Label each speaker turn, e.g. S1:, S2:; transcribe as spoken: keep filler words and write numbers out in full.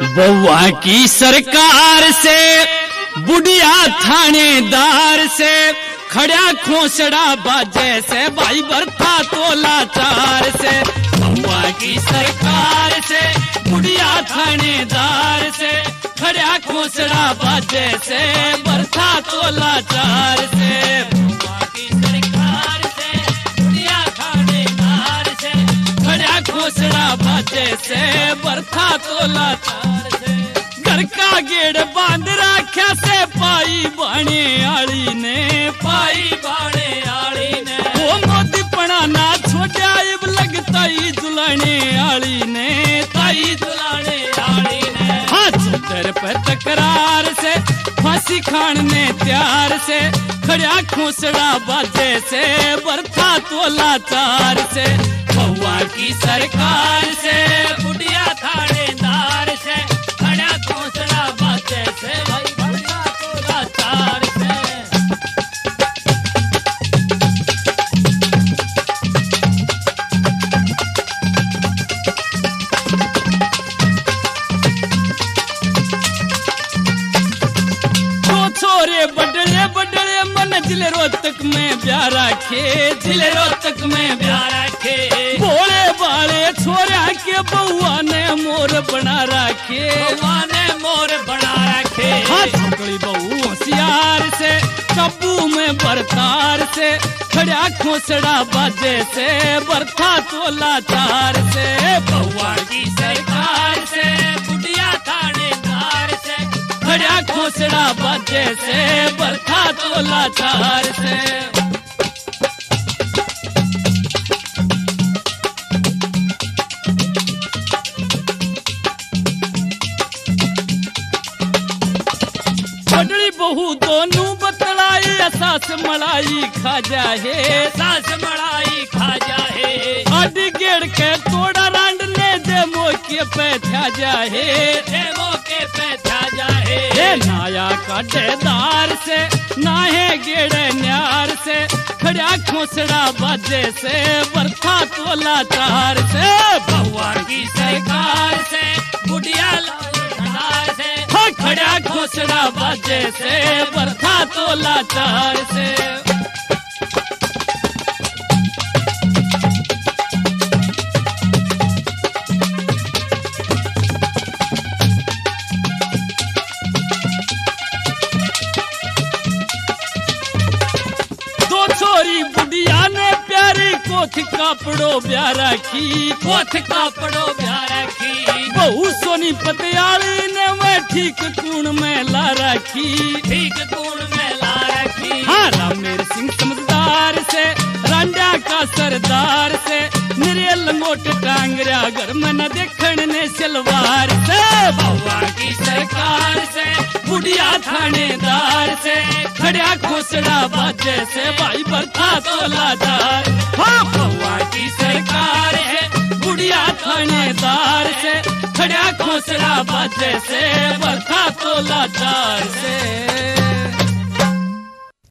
S1: बउआ की सरकार से बुढ़िया थानेदार से खड़ा खोसड़ा बाजे से भाई बरथा तोला चार से। बउआ की सरकार से बुढ़िया थानेदार से खड़ा खोसड़ा बाजे से बरथा तोला चार से। बउआ की सरकार से बुढ़िया थानेदार से खड़ा खोसड़ा बाजे से बरथा तोला चार से। घर का गेड़ बांध राख्या से पाई बाणे आली ने पाई बाणे आली ने वो मोदी पना ना छोड़ा इब लगता ही दुलाने आली ने ताई दुलाने आली ने। हाथ दर पर तकरार से फांसी खाने त्यार से खड़ा खोसड़ा बाजे से बरथा तोला चार से। बउआ की सरकार से बुढ़िया थानेदार से खड़ा खोसड़ा बाजे से भाई बरथा तोला चार से। छोरे बडले बडले मन जिले रोहतक में ब्याह रखे जिले रोहतक में ब्याह रखे। भोले बाले छोरा के बउआ ने मोर बना रखे बउआ ने मोर बना रखे। छोकरी बहू होशियार से कब्बू में बरतार से खड़ा खोसड़ा बाजे से बरथा तोला चार से। बउआ की सरकार से बुढ़िया थानेदार से खड़ा खोसड़ा बाजे से बरथा तोला चार से। बड़ली बहू दोनों बतलाई सास मलाई खा जाए सास मलाई खा जाए। आदि गेड़ के तोड़ा रांड ने दे मोके पे था जाए दे मोके पे था जाए। नाया काटेदार से नाहे गेड़े न्यार से खड़ा खोसड़ा बाजे से बरथा तोला चार से। बउआ की सरकार से बुढ़िया थानेदार से खड़ा खोसड़ा बाजे से बरथा तोला चार से। छोरी बुढ़िया ने प्यारी कोथ कापड़ो ब्याह रखी कोथ कापड़ो ब्याह रखी। बहू सोनी पतियाली ने मैं ठीक कूण में ला रखी ठीक कूण में ला रखी। हाँ रामेर सिंह समझदार से रांडा का सरदार से निरे लंगोट टांगरा घर में न देखण ने सलवार से। बउआ की सरकार से बुढ़िया थानेदार से खड़ा खोसड़ा बाजे से भाई बरथा तोला चार। हाँ बउआ की सरकार है बुढ़िया थानेदार से खड़ा खोसड़ा बाजे से बरथा तोला चार से।